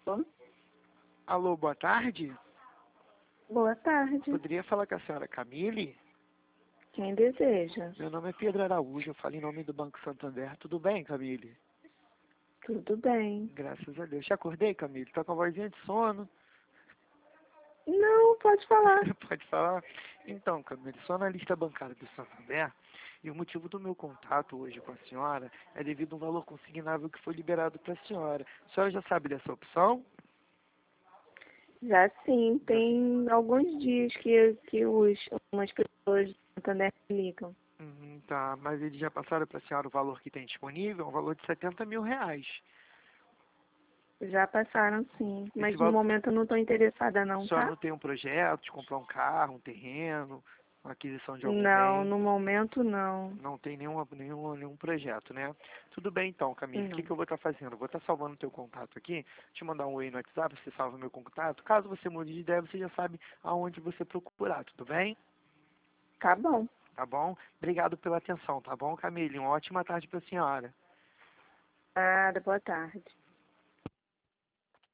Bom, Alô, boa tarde. boa tarde. Poderia falar com a senhora Camille? Quem deseja? Meu nome é Pedro Araújo, eu falo em nome do Banco Santander. Tudo bem, Camille? Tudo bem. Graças a Deus. Te acordei, Camille? Tá com a vozinha de sono? Não, pode falar. Pode falar? Então, Camille, sou analista bancário do Santander e o motivo do meu contato hoje com a senhora é devido a um valor consignável que foi liberado para a senhora. A senhora já sabe dessa opção? Já sim, tem alguns dias que umas pessoas do Santander me ligam. Tá, mas eles já passaram para a senhora o valor que tem disponível, um valor de R$ 70.000. Já passaram sim, Esse mas no valor, momento eu não estou interessada a não, senhora tá? não tem um projeto de comprar um carro, um terreno, uma aquisição de algum Não, bem? no momento não. Não tem nenhum projeto, né? Tudo bem então, Camille. O que Não. que eu vou estar fazendo? Eu vou estar salvando o teu contato aqui, te mandar um oi no WhatsApp, você salva meu contato. Caso você mude de ideia, você já sabe aonde você procurar, tudo bem? Tá bom. Tá bom? Obrigado pela atenção, tá bom, Camille? Uma ótima tarde para a senhora. Nada, boa tarde.